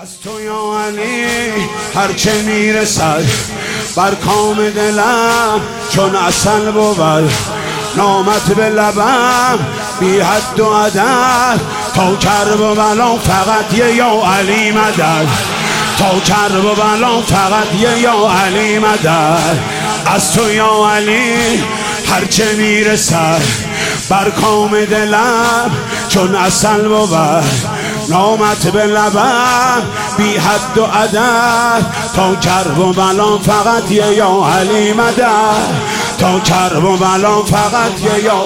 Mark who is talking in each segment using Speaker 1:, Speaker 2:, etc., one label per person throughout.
Speaker 1: از تو یا علی هرچه میرسد بر کام دلم چون عسل بود، نامت به لبم بی حد و عدد، تا کرب و بلا فقط یه یا علی مدد، تا کرب و بلا فقط یه یا علی مدد. از تو یا علی هرچه میرسد بر کام دلم چون عسل بود، نامت به لبم بی حد و عدد، تا کرب و بلا فقط یه یا علی مدد، تا کرب و بلا فقط یه یا.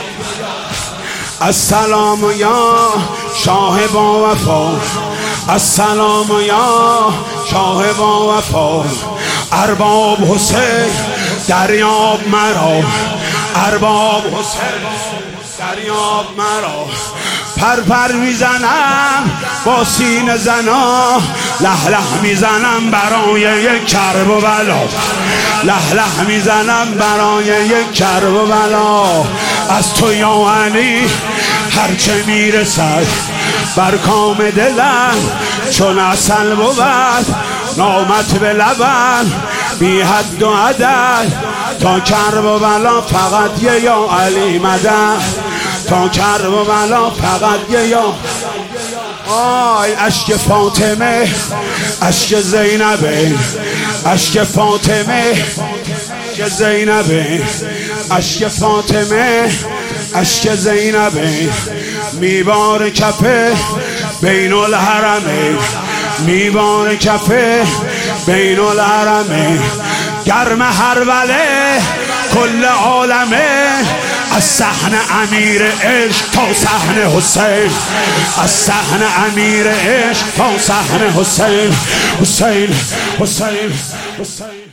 Speaker 1: السلام یا شاه با وفا، السلام یا شاه با وفا، ارباب حسین دریاب مرا، ارباب حسین دریاب مرا. پر میزنم با سینه زنا، له له میزنم برای یک کرب و بلا، له له میزنم برای یک کرب و بلا. از تو یا علی هرچه میرسد بر کام دلم چون عسل بود، نامت به لبم بی حد و عدد، تا کرب و بلا فقط یه یا علی مدد، تا کرب و بلا فقط یه یا. آی اشک فاطمه اشک زینبه، اشک فاطمه اشک زینبه، اشک فاطمه اشک زینبه، میبار کفه بین الحرمه، میبار کفه بین الحرمه. گرم هربله کل عالمه، از صحن امیر عشق تا صحن حسین، از صحن امیر عشق تا صحن حسین، حسین حسین حسین.